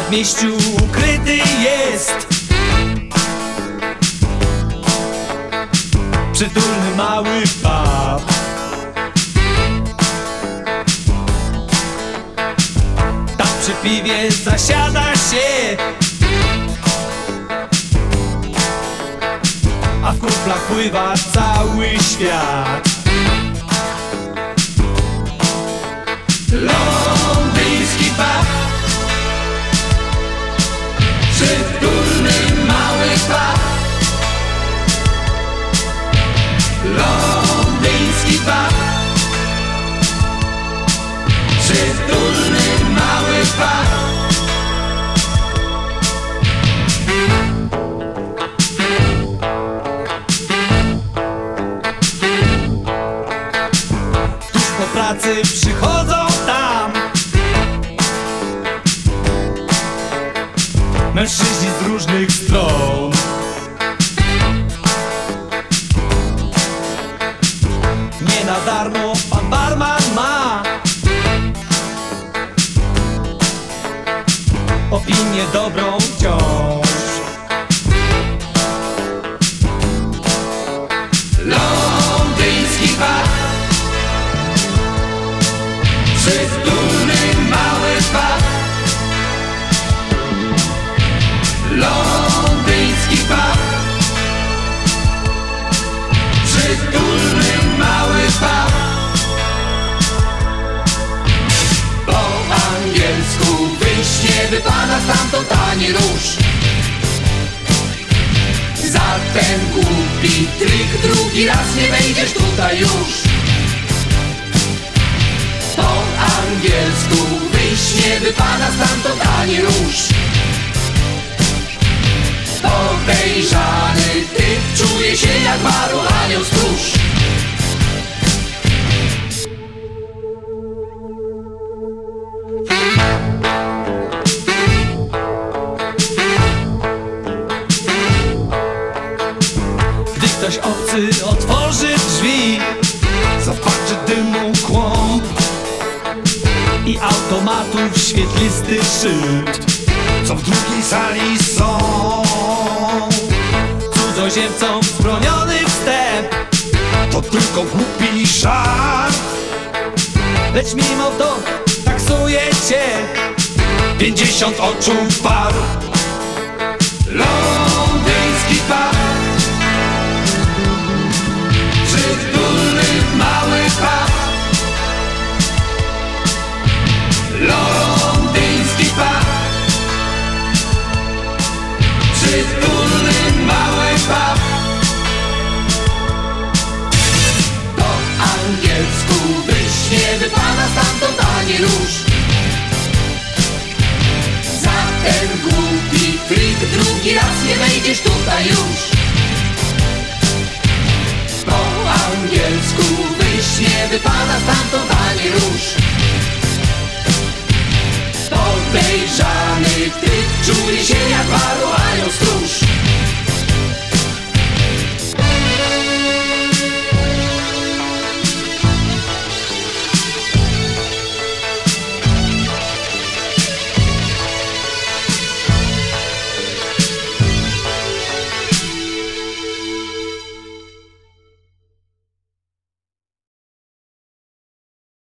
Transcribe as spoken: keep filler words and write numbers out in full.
przedmieściu ukryty jest przytulny mały pub. Tam przy piwie zasiada się, a w kuflach pływa cały świat. Londyński pub, przytulny mały pub. Londyński pub, przytulny mały pub. Tuż po pracy przychodzą tam mężczyźni z różnych stron. Nie na darmo pan barman ma opinię dobrą wciąż. Londyński pub, przytulny mały pub. Londyński pub, przytulny mały pub. Po angielsku wyjść nie wypada stamtąd ani rusz. Za ten głupi trik drugi raz nie wejdziesz tutaj już. Po angielsku wyjść nie wypada stamtąd ani rusz. Podejrzany typ czuje się jak baru anioł stróż. Gdy ktoś obcy otworzy drzwi, zobaczy dymu kłąb i automatów świetlisty szyld, co w drugiej sali są. Cudzoziemcom wzbroniony wstęp to tylko głupi żart, lecz mimo to taksuje cię pięćdziesiąt oczu par. Londyński pub, przytulny mały pub. Londyński pub, przytulny mały pub. Po angielsku wyjść nie wypada stamtąd ani rusz. Za ten głupi trik drugi raz nie wejdziesz tutaj już. Po angielsku wyjść nie wypada stamtąd